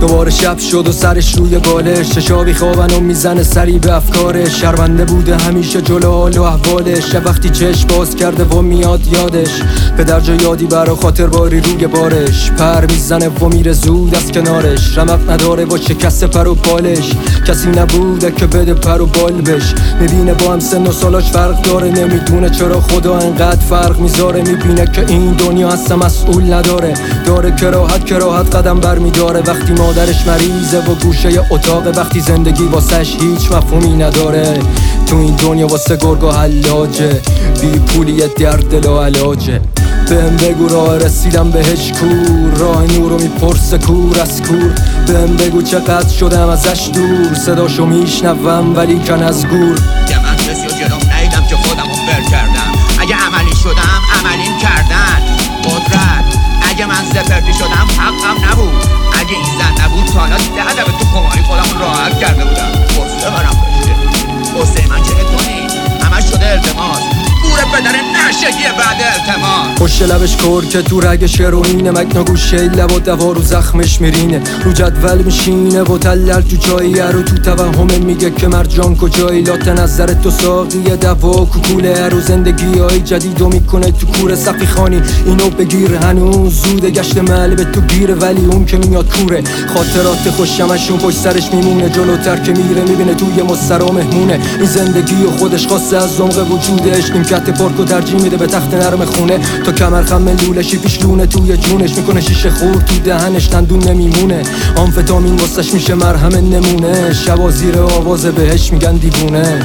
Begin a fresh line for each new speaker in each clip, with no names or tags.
دوباره شب شد و سرش روی بالش، چشابی خوابن و میزنه سری به افکارش. شرمنده بوده همیشه جلو حال و احوالش، وقتی چشم باز کرده و میاد یادش، پدر جا یادی برا خاطر باری روی بارش. پر میزنه و میره زود از کنارش، رمق نداره و شکست پر و بالش. کسی نبوده که بده پر و بال بش، میبینه با هم سن و سالاش فرق داره، نمیدونه چرا خدا انقدر فرق میذاره. میبینه که این دنیا اصلا مسئول نداره، داره کراهت قدم بر میداره. وقتی مادرش مریضه و گوشه اتاقه، وقتی زندگی واسش هیچ مفهومی نداره. تو این دنیا واسه گرگا حلاجه، بی پولی درد لا علاجه. بهم بگو راه رسیدم بهش کور، راه نورو میپرسه کور از کور. بهم بگو چقدر شدم ازش دور، صداشو میشنوم ولی کن از گور.
یه من کسی رو جلوم نیدم که خودمو بر کردم، اگه عملی شدم عملیم کردن. قدرت اگه من زپرتی شدم حقم نبود، اگه این زن نبود تا حالا 10 دفعه تو خماری خودمون راحت کرده بودم. قصه برم داشته، قصه من که نتونی همش شده التماس، گوره پدر نشگی بعد التماس.
پشت لبش کر که تو رگش هروئینه، مکنا گوشه لب و دوا رو زخمش میرینه. رو جدول میشینه و تلل تو جایی، رو تو توهمه میگه که مرجان کجایی. لات نظرت تو ساقیه دوا کوکوله، رو زندگی های جدیدو میکنه تو کوره. سقی خانی اینو بگیر هنوز زوده، گشت محل به تو گیره ولی اون که میاد کوره. خاطرات خوشمشون پشت سرش میمونه، جلوتر که میره میبینه توی مسترا مهمونه. این زندگی و خودش خاصه از عمق وجودش، نیمکت پارکو ترجیح میده به تخت نرم خونه. تا کمر خم لولشی پیش لونه توی جونش، میکنه شیشه خورد تو دهنش دندون نمیمونه. آمفتامین واسش میشه مرهم نمونه، شبا زیر آواز بهش میگن دیوونه.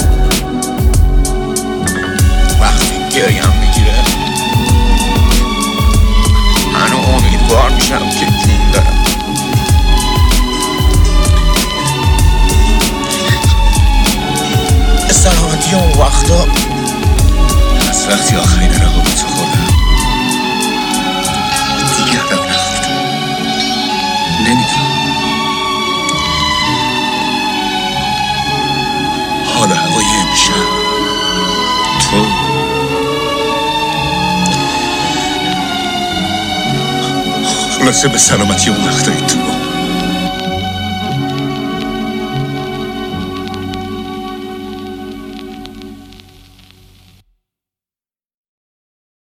وقتی گریم میگیره منو امیدوار میشم که جون دارم. سلامتی اون وقتا از وقتی آخرین رقابتو خوردم دیگه رق نخوردم. نمیدونم حال هوای امشب تو خلاصه به سلامتی اون وقتای تو